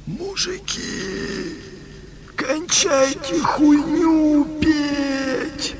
Мужики, кончайте хуйню петь.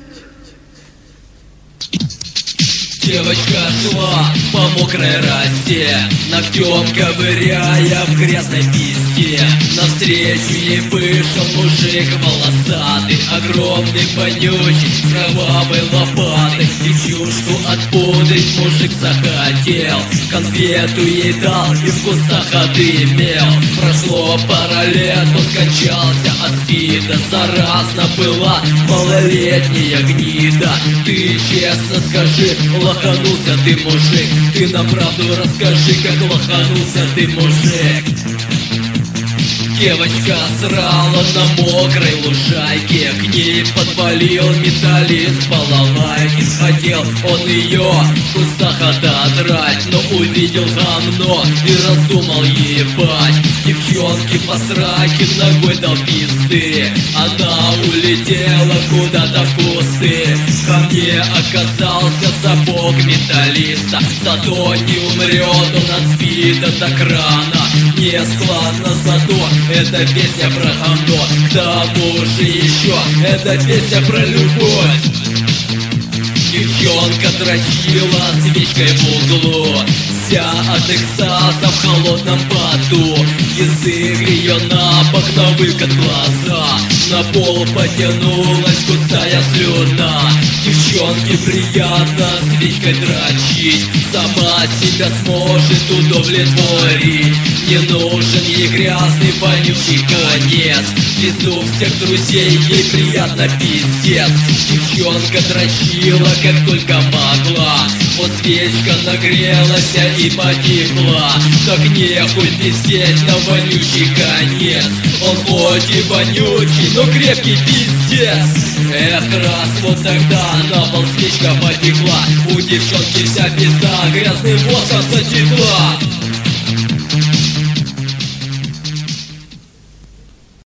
Девочка шла по мокрой росе, ногтем ковыряя в грязной песке. Навстречу ей вышел мужик волосатый, огромный, вонючий, с кровавой лопатой. Девчушку отпудрить мужик захотел, конфету ей дал и в кустах отымел. Прошло пара лет, он скончался от спида. Заразна была малолетняя гнида. Ты честно скажи, лоханулся ты, мужик? Ты нам правду расскажи, как лоханулся ты, мужик? Девочка срала на мокрой лужайке, к ней подвалил металлист балалайки. Хотел он ее в кустах отодрать, но увидел говно и раздумал ебать. Девчонки по сраке ногой дал пизды, она улетела куда-то в кусты. Ко мне оказался сапог металлиста, зато не умрет он от спида так рано. Не складно зато эта песня про говно, к тому же еще эта песня про любовь. Девчонка дрочила свечкой в углу, вся от экстаза в холодном поту. Язык ее на бок, на выкат глаза, на пол потянулась густая слюна. Девчонке приятно свечкой дрочить, сама себя сможет удовлетворить. Не нужен ей грязный вонючий конец, везу всех друзей, ей приятно пиздец. Девчонка дрочила как только могла, вот свечка нагрелась и потекла. Так нехуй пиздеть на вонючий конец, он хоть и вонючий, но крепкий пиздец. Эх, раз вот тогда на пол свечка потекла, у девчонки вся пизда грязным воском затекла.